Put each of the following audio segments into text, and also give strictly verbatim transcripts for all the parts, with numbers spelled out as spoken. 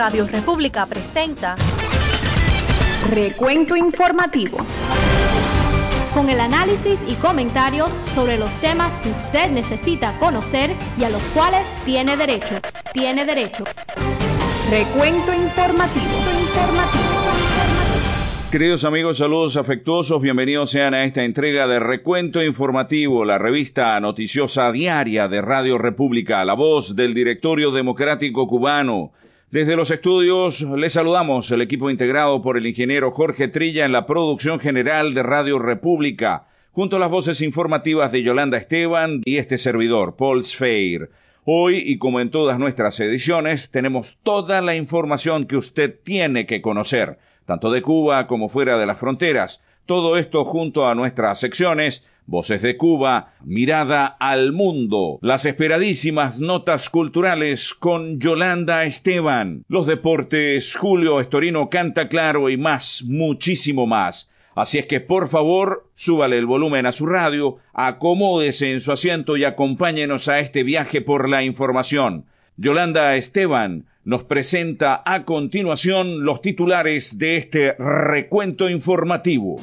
Radio República presenta Recuento Informativo, con el análisis y comentarios sobre los temas que usted necesita conocer y a los cuales tiene derecho. Tiene derecho. Recuento Informativo. Informativo. Queridos amigos, saludos afectuosos, bienvenidos sean a esta entrega de Recuento Informativo, la revista noticiosa diaria de Radio República, la voz del Directorio Democrático Cubano. Desde los estudios les saludamos el equipo integrado por el ingeniero Jorge Trilla en la producción general de Radio República, junto a las voces informativas de Yolanda Esteban y este servidor, Paul Sfeir. Hoy, y como en todas nuestras ediciones, tenemos toda la información que usted tiene que conocer, tanto de Cuba como fuera de las fronteras. Todo esto junto a nuestras secciones, Voces de Cuba, Mirada al Mundo, las esperadísimas notas culturales con Yolanda Esteban, los deportes, Julio Estorino canta claro y más, muchísimo más. Así es que por favor, súbale el volumen a su radio, acomódese en su asiento y acompáñenos a este viaje por la información. Yolanda Esteban nos presenta a continuación los titulares de este recuento informativo.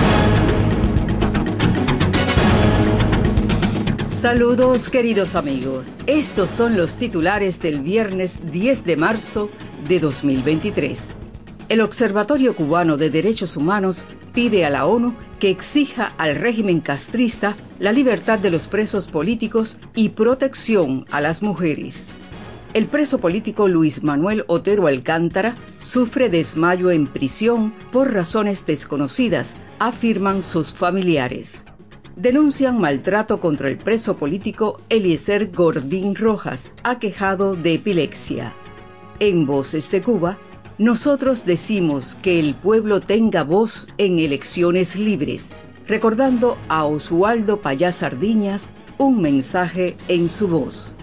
Saludos, queridos amigos. Estos son los titulares del viernes diez de marzo de dos mil veintitrés. El Observatorio Cubano de Derechos Humanos pide a la ONU que exija al régimen castrista la libertad de los presos políticos y protección a las mujeres. El preso político Luis Manuel Otero Alcántara sufre desmayo en prisión por razones desconocidas, afirman sus familiares. Denuncian maltrato contra el preso político Eliezer Gordín Rojas, aquejado de epilepsia. En Voces de Cuba, nosotros decimos que el pueblo tenga voz en elecciones libres, recordando a Oswaldo Payá Sardiñas un mensaje en su voz.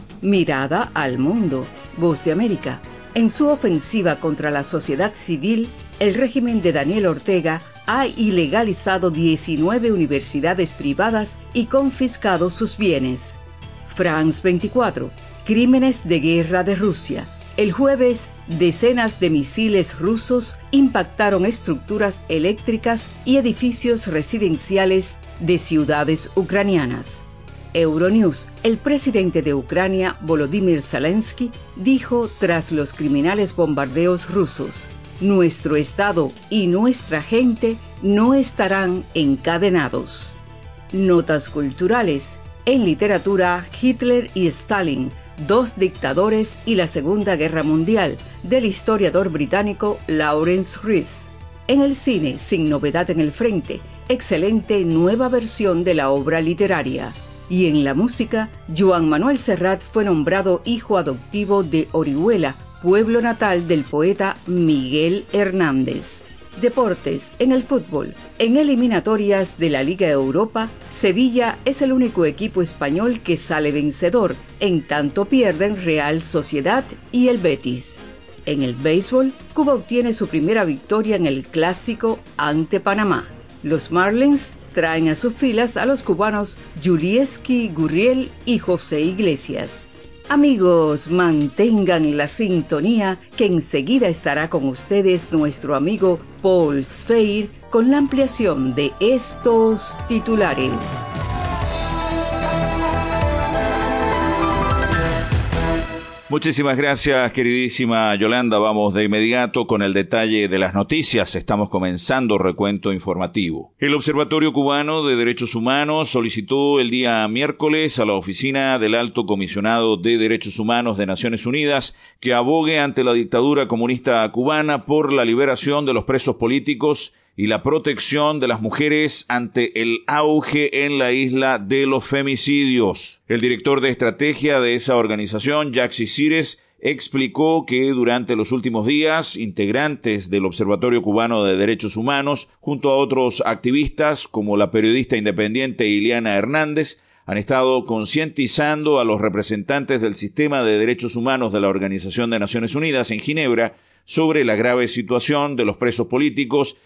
Mirada al Mundo, Voz de América. En su ofensiva contra la sociedad civil, el régimen de Daniel Ortega ha ilegalizado diecinueve universidades privadas y confiscado sus bienes. France veinticuatro. Crímenes de guerra de Rusia. El jueves, decenas de misiles rusos impactaron estructuras eléctricas y edificios residenciales de ciudades ucranianas. Euronews. El presidente de Ucrania, Volodymyr Zelensky, dijo tras los criminales bombardeos rusos: nuestro Estado y nuestra gente no estarán encadenados. Notas culturales. En literatura, Hitler y Stalin, dos dictadores y la Segunda Guerra Mundial, del historiador británico Lawrence Rees. En el cine, Sin novedad en el frente, excelente nueva versión de la obra literaria. Y en la música, Joan Manuel Serrat fue nombrado hijo adoptivo de Orihuela, pueblo natal del poeta Miguel Hernández. Deportes. En el fútbol. En eliminatorias de la Liga Europa, Sevilla es el único equipo español que sale vencedor, en tanto pierden Real Sociedad y el Betis. En el béisbol, Cuba obtiene su primera victoria en el Clásico ante Panamá. Los Marlins traen a sus filas a los cubanos Yulieski Gurriel y José Iglesias. Amigos, mantengan la sintonía, que enseguida estará con ustedes nuestro amigo Paul Sfeir con la ampliación de estos titulares. Muchísimas gracias, queridísima Yolanda. Vamos de inmediato con el detalle de las noticias. Estamos comenzando recuento informativo. El Observatorio Cubano de Derechos Humanos solicitó el día miércoles a la Oficina del Alto Comisionado de Derechos Humanos de Naciones Unidas que abogue ante la dictadura comunista cubana por la liberación de los presos políticos y la protección de las mujeres ante el auge en la isla de los femicidios. El director de estrategia de esa organización, Jaxi Cires, explicó que durante los últimos días, integrantes del Observatorio Cubano de Derechos Humanos, junto a otros activistas como la periodista independiente Iliana Hernández, han estado concientizando a los representantes del sistema de derechos humanos de la Organización de Naciones Unidas en Ginebra sobre la grave situación de los presos políticos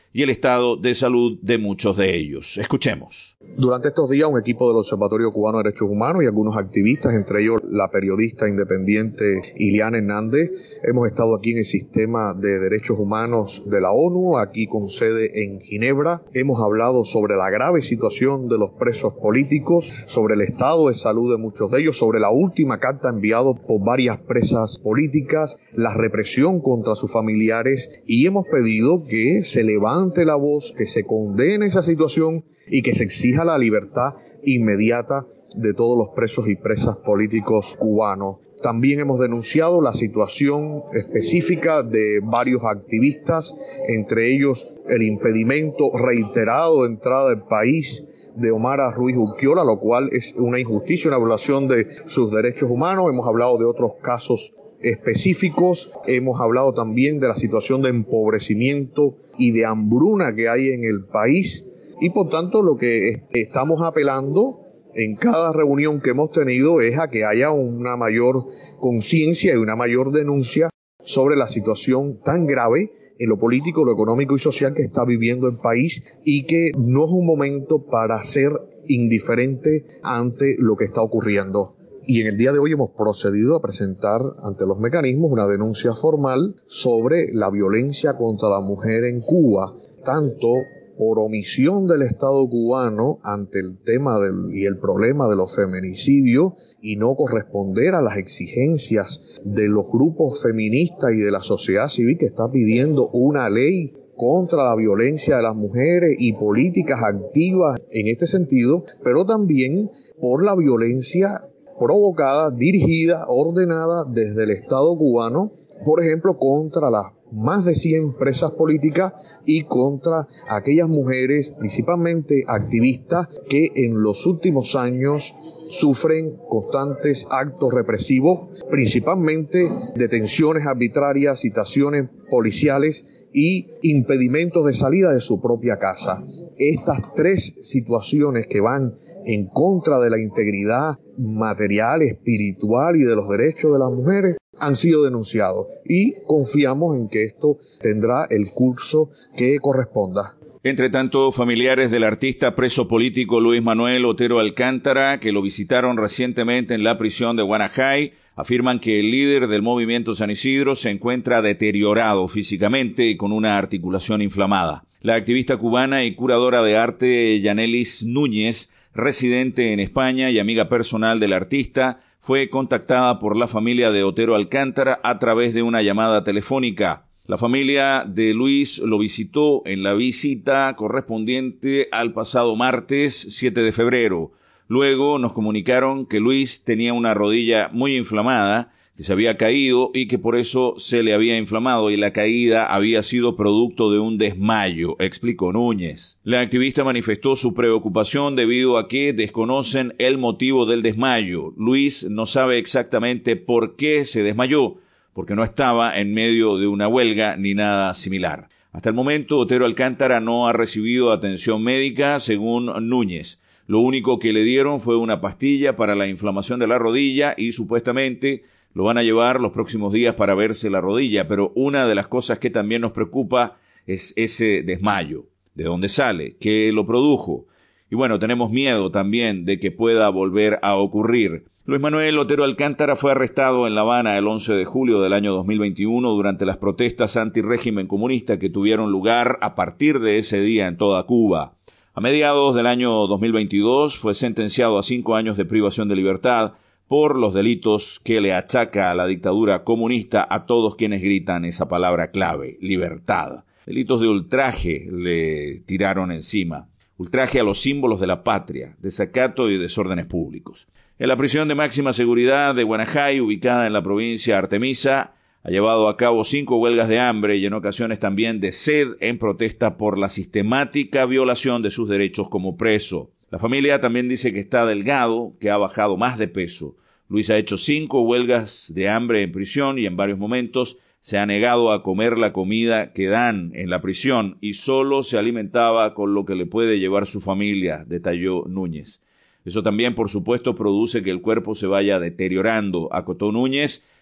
y el estado de salud de muchos de ellos. Escuchemos. Durante estos días, un equipo del Observatorio Cubano de Derechos Humanos y algunos activistas, entre ellos la periodista independiente Iliana Hernández, hemos estado aquí en el Sistema de Derechos Humanos de la ONU, aquí con sede en Ginebra. Hemos hablado sobre la grave situación de los presos políticos, sobre el estado de salud de muchos de ellos, sobre la última carta enviada por varias presas políticas, la represión contra sus familiares, y hemos pedido que se levante la voz, que se condene esa situación y que se exija la libertad inmediata de todos los presos y presas políticos cubanos. También hemos denunciado la situación específica de varios activistas, entre ellos el impedimento reiterado de entrada del país de Omara Ruiz Urquiola, lo cual es una injusticia, una violación de sus derechos humanos. Hemos hablado de otros casos específicos, hemos hablado también de la situación de empobrecimiento y de hambruna que hay en el país, y por tanto lo que estamos apelando en cada reunión que hemos tenido es a que haya una mayor conciencia y una mayor denuncia sobre la situación tan grave en lo político, lo económico y social que está viviendo el país, y que no es un momento para ser indiferente ante lo que está ocurriendo. Y en el día de hoy hemos procedido a presentar ante los mecanismos una denuncia formal sobre la violencia contra la mujer en Cuba, tanto por omisión del Estado cubano ante el tema del, y el problema de los feminicidios, y no corresponder a las exigencias de los grupos feministas y de la sociedad civil que está pidiendo una ley contra la violencia de las mujeres y políticas activas en este sentido, pero también por la violencia provocada, dirigida, ordenada desde el Estado cubano, por ejemplo, contra las más de cien presas políticas y contra aquellas mujeres, principalmente activistas, que en los últimos años sufren constantes actos represivos, principalmente detenciones arbitrarias, citaciones policiales y impedimentos de salida de su propia casa. Estas tres situaciones que van en contra de la integridad material, espiritual y de los derechos de las mujeres han sido denunciados, y confiamos en que esto tendrá el curso que corresponda. Entre tanto, familiares del artista preso político Luis Manuel Otero Alcántara, que lo visitaron recientemente en la prisión de Guanajay, afirman que el líder del movimiento San Isidro se encuentra deteriorado físicamente y con una articulación inflamada. La activista cubana y curadora de arte Yanelis Núñez, residente en España y amiga personal del artista, fue contactada por la familia de Otero Alcántara a través de una llamada telefónica. La familia de Luis lo visitó en la visita correspondiente al pasado martes siete de febrero. Luego nos comunicaron que Luis tenía una rodilla muy inflamada, que se había caído y que por eso se le había inflamado, y la caída había sido producto de un desmayo, explicó Núñez. La activista manifestó su preocupación debido a que desconocen el motivo del desmayo. Luis no sabe exactamente por qué se desmayó, porque no estaba en medio de una huelga ni nada similar. Hasta el momento, Otero Alcántara no ha recibido atención médica, según Núñez. Lo único que le dieron fue una pastilla para la inflamación de la rodilla y supuestamente lo van a llevar los próximos días para verse la rodilla, pero una de las cosas que también nos preocupa es ese desmayo. ¿De dónde sale? ¿Qué lo produjo? Y bueno, tenemos miedo también de que pueda volver a ocurrir. Luis Manuel Otero Alcántara fue arrestado en La Habana el once de julio del año dos mil veintiuno durante las protestas antirrégimen comunista que tuvieron lugar a partir de ese día en toda Cuba. A mediados del año dos mil veintidós fue sentenciado a cinco años de privación de libertad por los delitos que le achaca a la dictadura comunista a todos quienes gritan esa palabra clave, libertad. Delitos de ultraje le tiraron encima. Ultraje a los símbolos de la patria, desacato y desórdenes públicos. En la prisión de máxima seguridad de Guanajay, ubicada en la provincia Artemisa, ha llevado a cabo cinco huelgas de hambre y en ocasiones también de sed en protesta por la sistemática violación de sus derechos como preso. La familia también dice que está delgado, que ha bajado más de peso. Luis ha hecho cinco huelgas de hambre en prisión y en varios momentos se ha negado a comer la comida que dan en la prisión y solo se alimentaba con lo que le puede llevar su familia, detalló Núñez. Eso también, por supuesto, produce que el cuerpo se vaya deteriorando, acotó Núñez,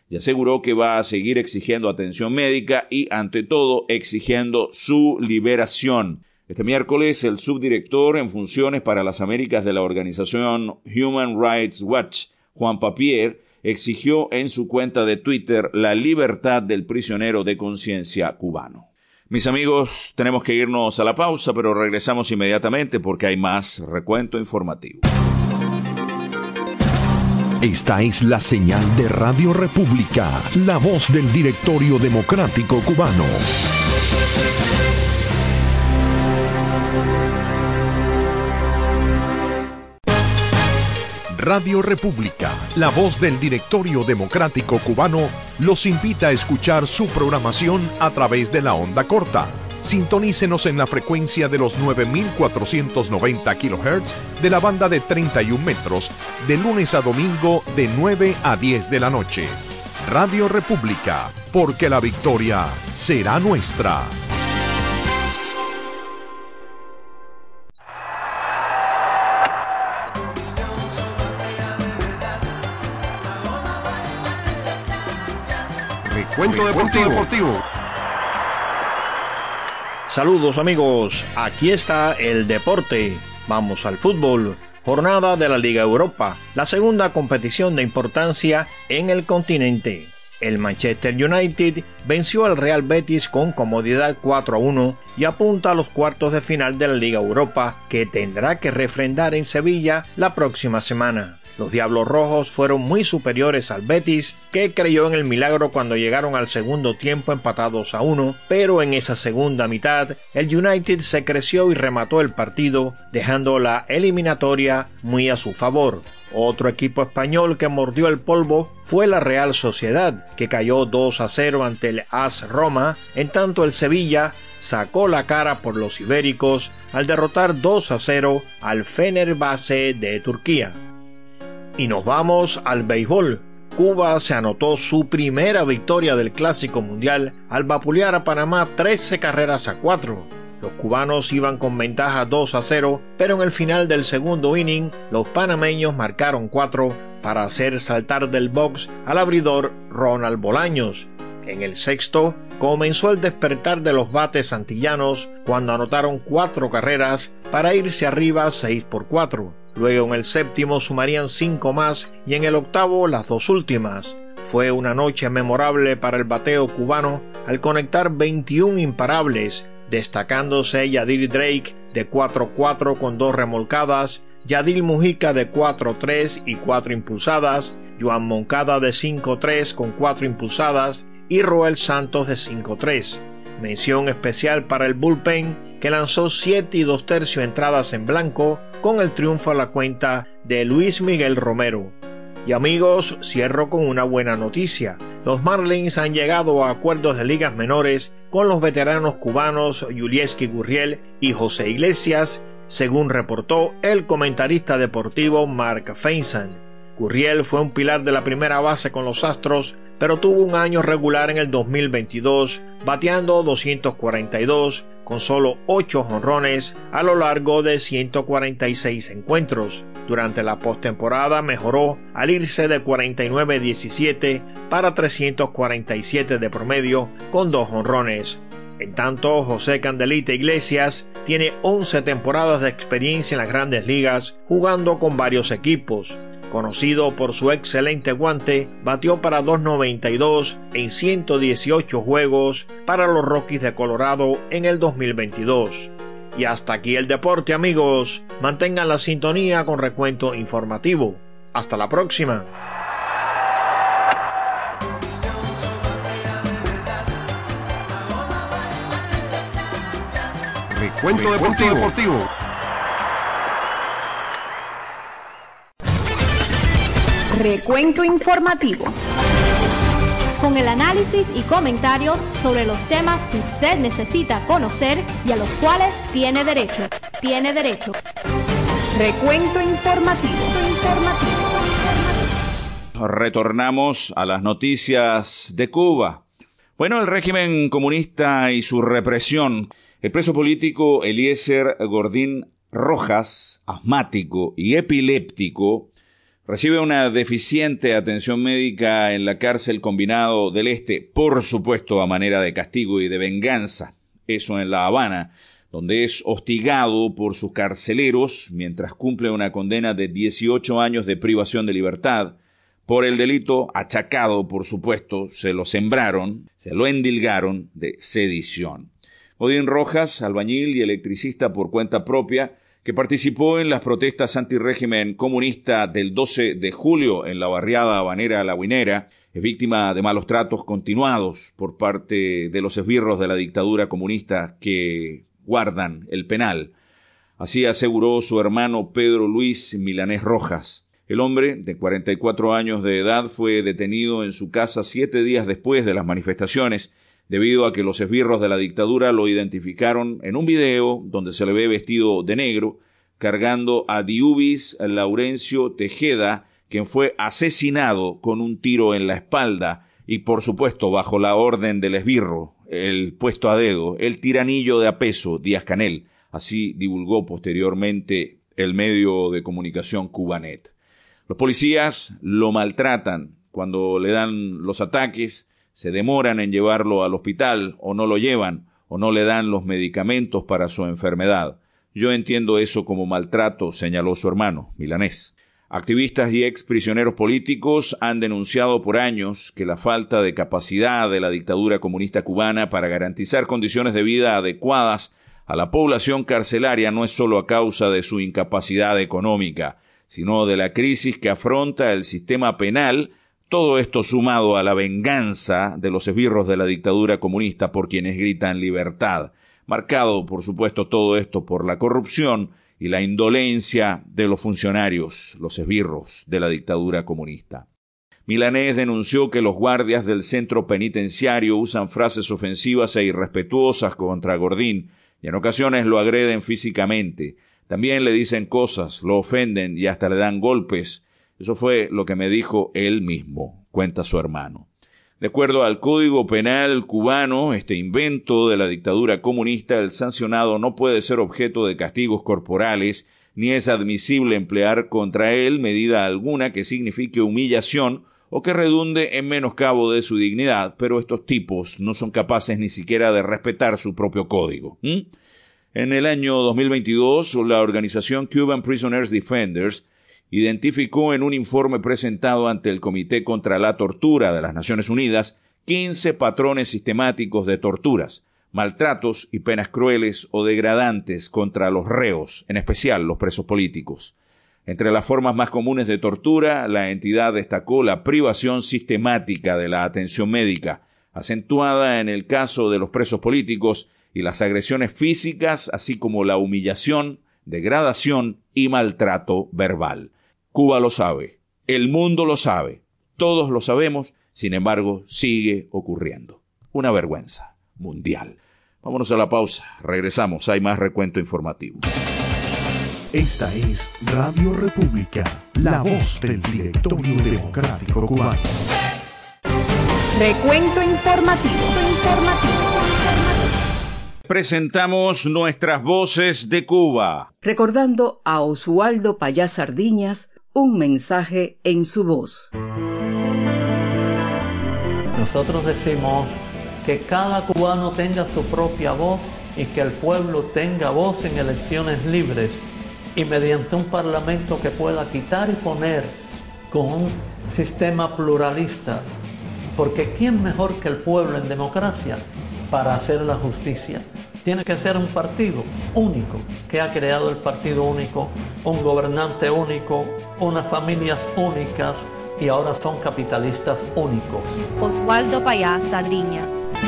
y aseguró que va a seguir exigiendo atención médica y, ante todo, exigiendo su liberación. Este miércoles, el subdirector en funciones para las Américas de la organización Human Rights Watch, Juan Papier, exigió en su cuenta de Twitter la libertad del prisionero de conciencia cubano. Mis amigos, tenemos que irnos a la pausa, pero regresamos inmediatamente porque hay más recuento informativo. Esta es la señal de Radio República, la voz del Directorio Democrático Cubano. Radio República, la voz del Directorio Democrático Cubano, los invita a escuchar su programación a través de la onda corta. Sintonícenos en la frecuencia de los nueve mil cuatrocientos noventa kilohertz de la banda de treinta y un metros, de lunes a domingo de nueve a diez de la noche. Radio República, porque la victoria será nuestra. Recuento deportivo. deportivo. Saludos amigos, aquí está el deporte. Vamos al fútbol. Jornada de la Liga Europa, la segunda competición de importancia en el continente. El Manchester United venció al Real Betis con comodidad cuatro a uno y apunta a los cuartos de final de la Liga Europa, que tendrá que refrendar en Sevilla la próxima semana. Los Diablos Rojos fueron muy superiores al Betis, que creyó en el milagro cuando llegaron al segundo tiempo empatados a uno, pero en esa segunda mitad el United se creció y remató el partido, dejando la eliminatoria muy a su favor. Otro equipo español que mordió el polvo fue la Real Sociedad, que cayó dos a cero ante el A S Roma, en tanto el Sevilla sacó la cara por los ibéricos al derrotar dos a cero al Fenerbahce de Turquía. Y nos vamos al béisbol. Cuba se anotó su primera victoria del Clásico Mundial al vapulear a Panamá trece carreras a cuatro. Los cubanos iban con ventaja dos a cero, pero en el final del segundo inning, los panameños marcaron cuatro para hacer saltar del box al abridor Ronald Bolaños. En el sexto, comenzó el despertar de los bates antillanos cuando anotaron cuatro carreras para irse arriba seis por cuatro. Luego en el séptimo sumarían cinco más y en el octavo las dos últimas. Fue una noche memorable para el bateo cubano al conectar veintiún imparables, destacándose Yadir Drake de cuatro cuatro con dos remolcadas, Yadil Mujica de cuatro tres y cuatro impulsadas, Joan Moncada de cinco tres con cuatro impulsadas y Roel Santos de cinco tres. Mención especial para el bullpen, que lanzó siete y dos tercios entradas en blanco, con el triunfo a la cuenta de Luis Miguel Romero. Y amigos, cierro con una buena noticia. Los Marlins han llegado a acuerdos de ligas menores con los veteranos cubanos Yulieski Gurriel y José Iglesias, según reportó el comentarista deportivo Mark Feinstein. Gurriel fue un pilar de la primera base con los Astros, pero tuvo un año regular en el dos mil veintidós, bateando doscientos cuarenta y dos, con solo ocho jonrones a lo largo de ciento cuarenta y seis encuentros. Durante la postemporada mejoró al irse de cuarenta y nueve a diecisiete para trescientos cuarenta y siete de promedio, con dos jonrones. En tanto, José Candelita Iglesias tiene once temporadas de experiencia en las grandes ligas, jugando con varios equipos. Conocido por su excelente guante, batió para dos noventa y dos en ciento dieciocho juegos para los Rockies de Colorado en el dos mil veintidós. Y hasta aquí el deporte, amigos. Mantengan la sintonía con recuento informativo. Hasta la próxima. Recuento deportivo. deportivo. Recuento informativo. Con el análisis y comentarios sobre los temas que usted necesita conocer y a los cuales tiene derecho. Tiene derecho. Recuento informativo. informativo. Retornamos a las noticias de Cuba. Bueno, el régimen comunista y su represión. El preso político Eliezer Gordín Rojas, asmático y epiléptico, Recibe una deficiente atención médica en la cárcel Combinado del Este, por supuesto a manera de castigo y de venganza. Eso en La Habana, donde es hostigado por sus carceleros mientras cumple una condena de dieciocho años de privación de libertad. Por el delito achacado, por supuesto, se lo sembraron, se lo endilgaron de sedición. Godín Rojas, albañil y electricista por cuenta propia, que participó en las protestas antirrégimen comunista del doce de julio en la barriada habanera La Guinera, es víctima de malos tratos continuados por parte de los esbirros de la dictadura comunista que guardan el penal. Así aseguró su hermano Pedro Luis Milanés Rojas. El hombre, de cuarenta y cuatro años de edad, fue detenido en su casa siete días después de las manifestaciones, debido a que los esbirros de la dictadura lo identificaron en un video donde se le ve vestido de negro, cargando a Diubis Laurencio Tejeda, quien fue asesinado con un tiro en la espalda y, por supuesto, bajo la orden del esbirro, el puesto a dedo, el tiranillo de apeso Díaz-Canel. Así divulgó posteriormente el medio de comunicación Cubanet. Los policías lo maltratan cuando le dan los ataques, se demoran en llevarlo al hospital o no lo llevan o no le dan los medicamentos para su enfermedad. Yo entiendo eso como maltrato, señaló su hermano, Milanés. Activistas y ex prisioneros políticos han denunciado por años que la falta de capacidad de la dictadura comunista cubana para garantizar condiciones de vida adecuadas a la población carcelaria no es solo a causa de su incapacidad económica, sino de la crisis que afronta el sistema penal, todo esto sumado a la venganza de los esbirros de la dictadura comunista por quienes gritan libertad, marcado, por supuesto, todo esto por la corrupción y la indolencia de los funcionarios, los esbirros de la dictadura comunista. Milanés denunció que los guardias del centro penitenciario usan frases ofensivas e irrespetuosas contra Godín y en ocasiones lo agreden físicamente. También le dicen cosas, lo ofenden y hasta le dan golpes. Eso fue lo que me dijo él mismo, cuenta su hermano. De acuerdo al Código Penal cubano, este invento de la dictadura comunista, el sancionado no puede ser objeto de castigos corporales, ni es admisible emplear contra él medida alguna que signifique humillación o que redunde en menoscabo de su dignidad, pero estos tipos no son capaces ni siquiera de respetar su propio código. ¿Mm? En el año dos mil veintidós, la organización Cuban Prisoners Defenders identificó en un informe presentado ante el Comité contra la Tortura de las Naciones Unidas quince patrones sistemáticos de torturas, maltratos y penas crueles o degradantes contra los reos, en especial los presos políticos. Entre las formas más comunes de tortura, la entidad destacó la privación sistemática de la atención médica, acentuada en el caso de los presos políticos, y las agresiones físicas, así como la humillación, degradación y maltrato verbal. Cuba lo sabe, el mundo lo sabe, todos lo sabemos, sin embargo, sigue ocurriendo. Una vergüenza mundial. Vámonos a la pausa, regresamos, hay más recuento informativo. Esta es Radio República, la voz del Directorio Democrático Cubano. Recuento informativo, informativo. Presentamos nuestras voces de Cuba. Recordando a Oswaldo Payá Sardiñas, un mensaje en su voz. Nosotros decimos que cada cubano tenga su propia voz y que el pueblo tenga voz en elecciones libres y mediante un parlamento que pueda quitar y poner con un sistema pluralista. Porque ¿quién mejor que el pueblo en democracia para hacer la justicia? Tiene que ser un partido único, que ha creado el partido único, un gobernante único, unas familias únicas y ahora son capitalistas únicos. Oswaldo Payá Sardiña.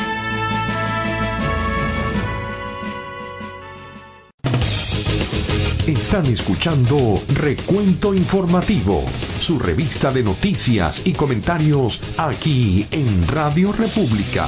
Están escuchando Recuento Informativo, su revista de noticias y comentarios aquí en Radio República.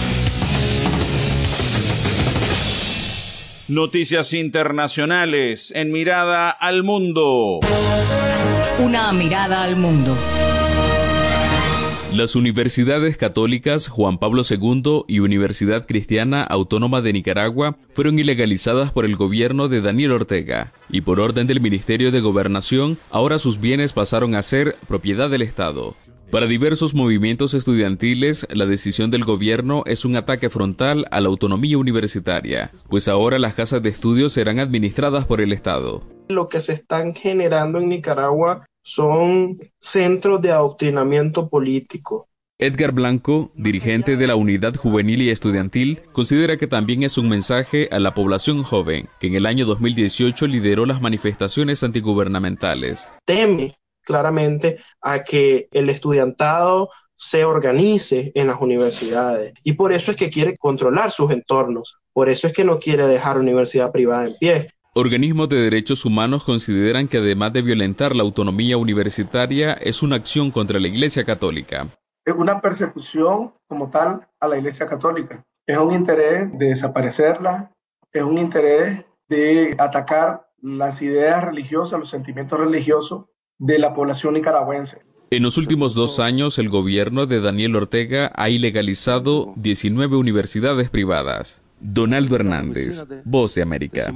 Noticias internacionales en Mirada al Mundo. Una mirada al mundo. Las universidades católicas Juan Pablo segundo y Universidad Cristiana Autónoma de Nicaragua fueron ilegalizadas por el gobierno de Daniel Ortega y por orden del Ministerio de Gobernación, ahora sus bienes pasaron a ser propiedad del Estado. Para diversos movimientos estudiantiles, la decisión del gobierno es un ataque frontal a la autonomía universitaria, pues ahora las casas de estudios serán administradas por el Estado. Lo que se están generando en Nicaragua son centros de adoctrinamiento político. Edgar Blanco, dirigente de la Unidad Juvenil y Estudiantil, considera que también es un mensaje a la población joven, que en el año dos mil dieciocho lideró las manifestaciones antigubernamentales. Teme claramente a que el estudiantado se organice en las universidades y por eso es que quiere controlar sus entornos, por eso es que no quiere dejar universidad privada en pie. Organismos de derechos humanos consideran que además de violentar la autonomía universitaria, es una acción contra la Iglesia Católica. Es una persecución como tal a la Iglesia Católica. Es un interés de desaparecerla, es un interés de atacar las ideas religiosas, los sentimientos religiosos de la población nicaragüense. En los últimos dos años, el gobierno de Daniel Ortega ha ilegalizado diecinueve universidades privadas. Donaldo Hernández, Voz de América.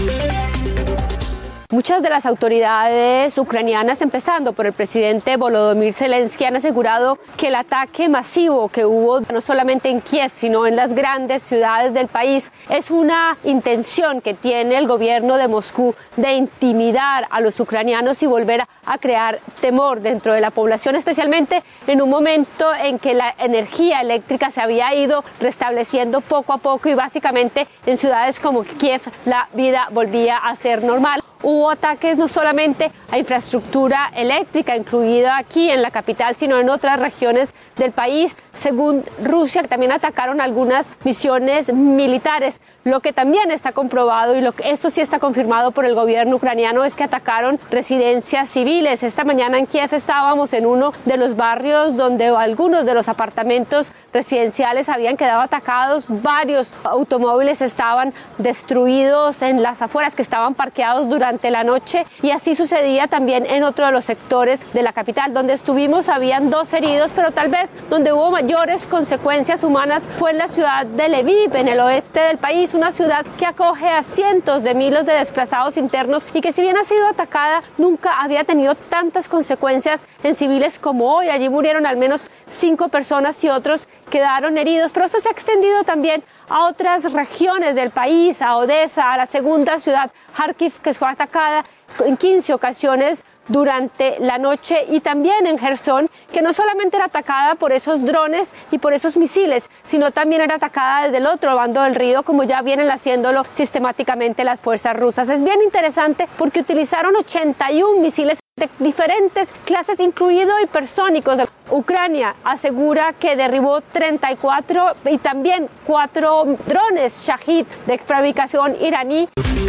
Muchas de las autoridades ucranianas, empezando por el presidente Volodymyr Zelensky, han asegurado que el ataque masivo que hubo no solamente en Kiev, sino en las grandes ciudades del país, es una intención que tiene el gobierno de Moscú de intimidar a los ucranianos y volver a crear temor dentro de la población, especialmente en un momento en que la energía eléctrica se había ido restableciendo poco a poco y básicamente en ciudades como Kiev la vida volvía a ser normal. Hubo ataques no solamente a infraestructura eléctrica, incluida aquí en la capital, sino en otras regiones del país. Según Rusia, también atacaron algunas misiones militares. Lo que también está comprobado, y lo que esto sí está confirmado por el gobierno ucraniano, es que atacaron residencias civiles. Esta mañana en Kiev estábamos en uno de los barrios donde algunos de los apartamentos residenciales habían quedado atacados. Varios automóviles estaban destruidos en las afueras, que estaban parqueados durante la noche, y así sucedía también en otro de los sectores de la capital. Donde estuvimos habían dos heridos, pero tal vez donde hubo mayores consecuencias humanas fue en la ciudad de Lviv, en el oeste del país, una ciudad que acoge a cientos de miles de desplazados internos y que, si bien ha sido atacada, nunca había tenido tantas consecuencias en civiles como hoy. Allí murieron al menos cinco personas y otros quedaron heridos, pero esto se ha extendido también a otras regiones del país, a Odessa, a la segunda ciudad, Kharkiv, que fue atacada en quince ocasiones durante la noche, y también en Gerson, que no solamente era atacada por esos drones y por esos misiles, sino también era atacada desde el otro bando del río, como ya vienen haciéndolo sistemáticamente las fuerzas rusas. Es bien interesante porque utilizaron ochenta y uno misiles de diferentes clases, incluidos hipersónicos. Ucrania asegura que derribó treinta y cuatro y también cuatro drones Shahid de fabricación iraní.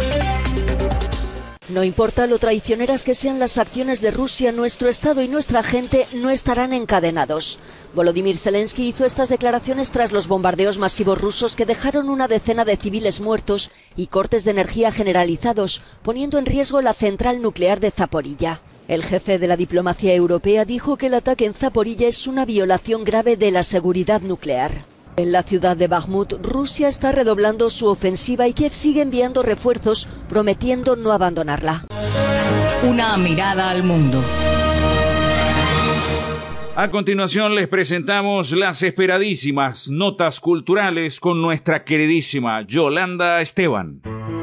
No importa lo traicioneras que sean las acciones de Rusia, nuestro Estado y nuestra gente no estarán encadenados. Volodymyr Zelensky hizo estas declaraciones tras los bombardeos masivos rusos que dejaron una decena de civiles muertos y cortes de energía generalizados, poniendo en riesgo la central nuclear de Zaporilla. El jefe de la diplomacia europea dijo que el ataque en Zaporilla es una violación grave de la seguridad nuclear. En la ciudad de Bakhmut, Rusia está redoblando su ofensiva y Kiev sigue enviando refuerzos, prometiendo no abandonarla. Una mirada al mundo. A continuación les presentamos las esperadísimas notas culturales con nuestra queridísima Yolanda Esteban.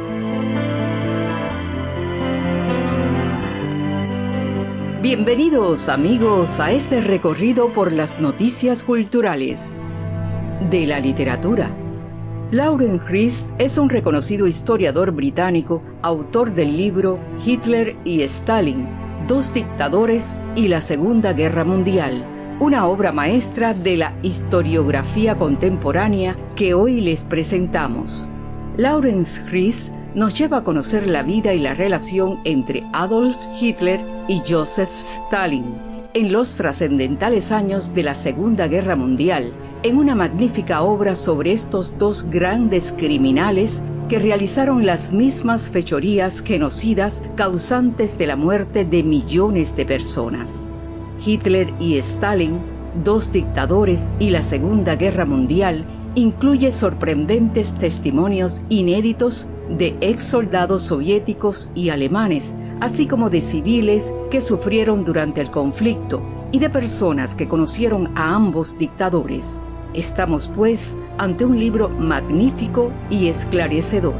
Bienvenidos, amigos, a este recorrido por las noticias culturales de la literatura. Lawrence Rees es un reconocido historiador británico, autor del libro Hitler y Stalin, dos dictadores y la Segunda Guerra Mundial, una obra maestra de la historiografía contemporánea que hoy les presentamos. Lawrence Rees nos lleva a conocer la vida y la relación entre Adolf Hitler y Joseph Stalin en los trascendentales años de la Segunda Guerra Mundial, en una magnífica obra sobre estos dos grandes criminales que realizaron las mismas fechorías genocidas causantes de la muerte de millones de personas. Hitler y Stalin dos dictadores y la Segunda Guerra Mundial incluye sorprendentes testimonios inéditos de ex soldados soviéticos y alemanes, así como de civiles que sufrieron durante el conflicto y de personas que conocieron a ambos dictadores. Estamos, pues, ante un libro magnífico y esclarecedor.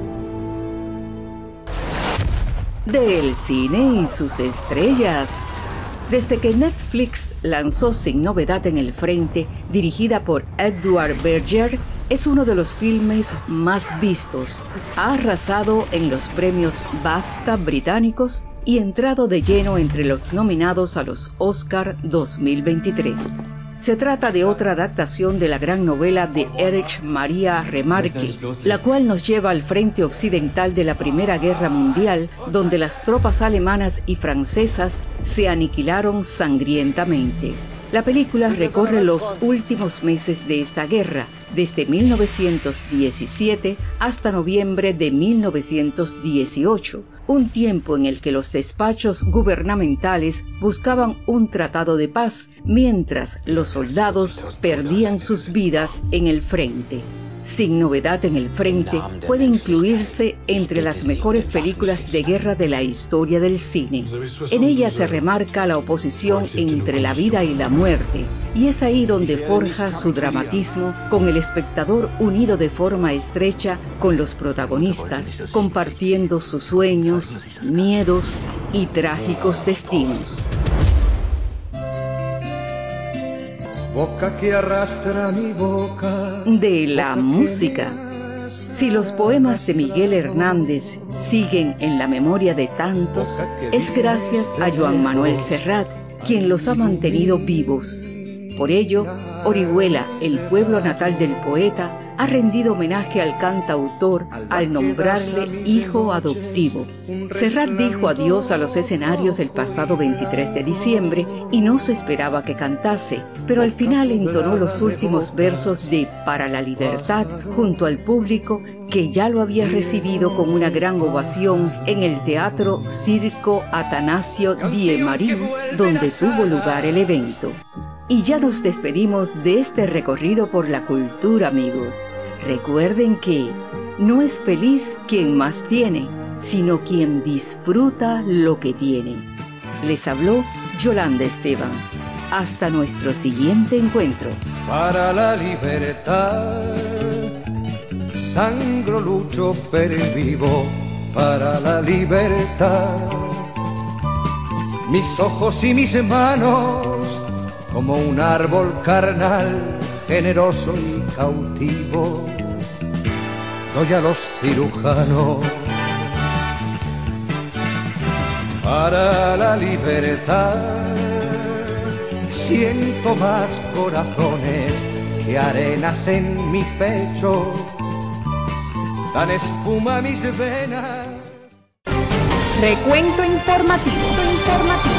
Del cine y sus estrellas. Desde que Netflix lanzó Sin Novedad en el Frente, dirigida por Edward Berger, es uno de los filmes más vistos. Ha arrasado en los premios BAFTA británicos y entrado de lleno entre los nominados a los Oscar dos mil veintitrés. Se trata de otra adaptación de la gran novela de Erich Maria Remarque, la cual nos lleva al frente occidental de la Primera Guerra Mundial, donde las tropas alemanas y francesas se aniquilaron sangrientamente. La película recorre los últimos meses de esta guerra, desde mil novecientos diecisiete hasta noviembre de mil novecientos dieciocho, un tiempo en el que los despachos gubernamentales buscaban un tratado de paz, mientras los soldados perdían sus vidas en el frente. Sin Novedad en el Frente puede incluirse entre las mejores películas de guerra de la historia del cine. En ella se remarca la oposición entre la vida y la muerte, y es ahí donde forja su dramatismo, con el espectador unido de forma estrecha con los protagonistas, compartiendo sus sueños, miedos y trágicos destinos. Boca que arrastra mi boca. De la música. Si los poemas de Miguel Hernández siguen en la memoria de tantos, es gracias a Joan Manuel Serrat, quien los ha mantenido vivos. Por ello, Orihuela, el pueblo natal del poeta, ha rendido homenaje al cantautor al nombrarle hijo adoptivo. Serrat dijo adiós a los escenarios el pasado veintitrés de diciembre y no se esperaba que cantase, pero al final entonó los últimos versos de Para la Libertad junto al público, que ya lo había recibido con una gran ovación en el Teatro Circo Atanasio Di Marín, donde tuvo lugar el evento. Y ya nos despedimos de este recorrido por la cultura, amigos. Recuerden que no es feliz quien más tiene, sino quien disfruta lo que tiene. Les habló Yolanda Esteban. Hasta nuestro siguiente encuentro. Para la libertad, sangro, lucho, pervivo para la libertad. Mis ojos y mis manos, como un árbol carnal, generoso y cautivo, doy a los cirujanos. Para la libertad, siento más corazones que arenas en mi pecho, dan espuma a mis venas. Recuento informativo. informativo.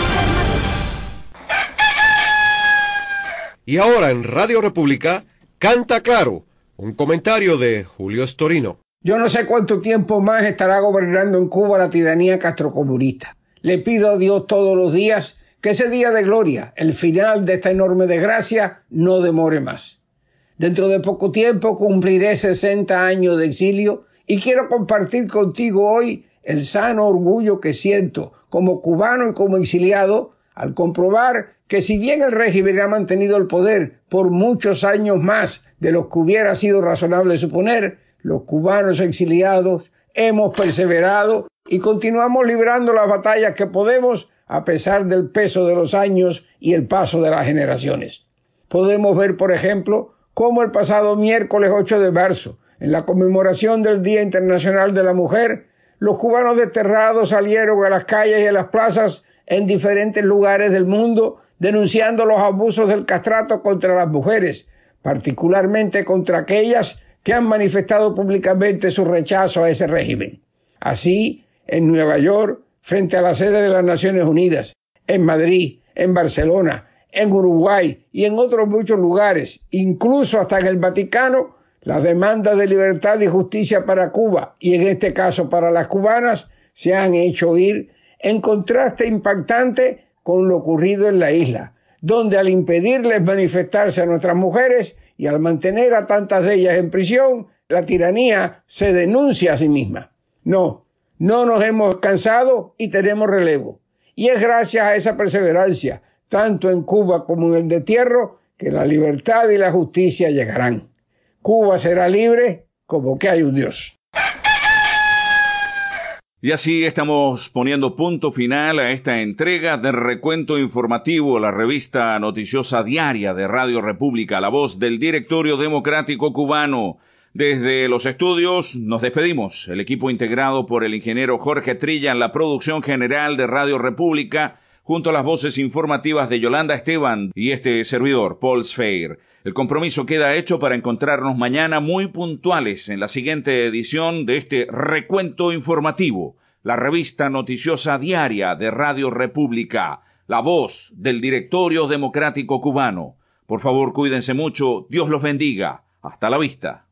Y ahora en Radio República, Canta Claro, un comentario de Julio Storino. Yo no sé cuánto tiempo más estará gobernando en Cuba la tiranía castrocomunista. Le pido a Dios todos los días que ese día de gloria, el final de esta enorme desgracia, no demore más. Dentro de poco tiempo cumpliré sesenta años de exilio y quiero compartir contigo hoy el sano orgullo que siento como cubano y como exiliado al comprobar que si bien el régimen ha mantenido el poder por muchos años más de los que hubiera sido razonable suponer, los cubanos exiliados hemos perseverado y continuamos librando las batallas que podemos a pesar del peso de los años y el paso de las generaciones. Podemos ver, por ejemplo, cómo el pasado miércoles ocho de marzo, en la conmemoración del Día Internacional de la Mujer, los cubanos desterrados salieron a las calles y a las plazas en diferentes lugares del mundo denunciando los abusos del castrato contra las mujeres, particularmente contra aquellas que han manifestado públicamente su rechazo a ese régimen. Así, en Nueva York, frente a la sede de las Naciones Unidas, en Madrid, en Barcelona, en Uruguay y en otros muchos lugares, incluso hasta en el Vaticano, las demandas de libertad y justicia para Cuba, y en este caso para las cubanas, se han hecho oír en contraste impactante con lo ocurrido en la isla, donde al impedirles manifestarse a nuestras mujeres y al mantener a tantas de ellas en prisión, la tiranía se denuncia a sí misma. No, no nos hemos cansado y tenemos relevo. Y es gracias a esa perseverancia, tanto en Cuba como en el destierro, que la libertad y la justicia llegarán. Cuba será libre como que hay un Dios. Y así estamos poniendo punto final a esta entrega del recuento informativo, la revista noticiosa diaria de Radio República, la voz del Directorio Democrático Cubano. Desde los estudios nos despedimos, el equipo integrado por el ingeniero Jorge Trilla en la producción general de Radio República, junto a las voces informativas de Yolanda Esteban y este servidor, Paul Sfeir. El compromiso queda hecho para encontrarnos mañana muy puntuales en la siguiente edición de este recuento informativo, la revista noticiosa diaria de Radio República, la voz del Directorio Democrático Cubano. Por favor, cuídense mucho, Dios los bendiga. Hasta la vista.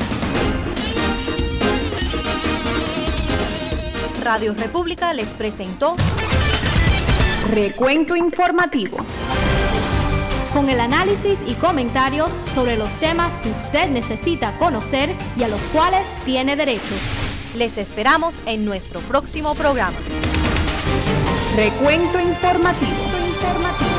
Radio República les presentó Recuento Informativo, con el análisis y comentarios sobre los temas que usted necesita conocer y a los cuales tiene derecho. Les esperamos en nuestro próximo programa. Recuento Informativo. Informativo.